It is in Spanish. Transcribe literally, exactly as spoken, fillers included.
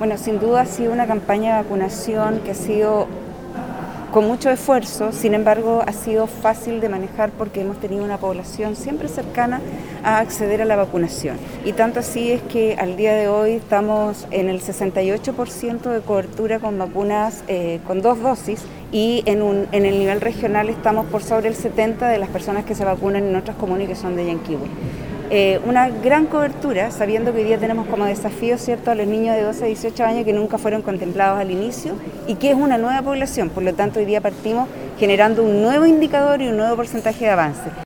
Bueno, sin duda ha sido una campaña de vacunación que ha sido con mucho esfuerzo, sin embargo ha sido fácil de manejar porque hemos tenido una población siempre cercana a acceder a la vacunación. Y tanto así es que al día de hoy estamos en el sesenta y ocho por ciento de cobertura con vacunas eh, con dos dosis y en, un, en el nivel regional estamos por sobre el setenta por ciento de las personas que se vacunan en otras comunas que son de Yanquihue. Eh, una gran cobertura, sabiendo que hoy día tenemos como desafío, ¿cierto?, a los niños de doce a dieciocho años que nunca fueron contemplados al inicio y que es una nueva población, por lo tanto hoy día partimos generando un nuevo indicador y un nuevo porcentaje de avance.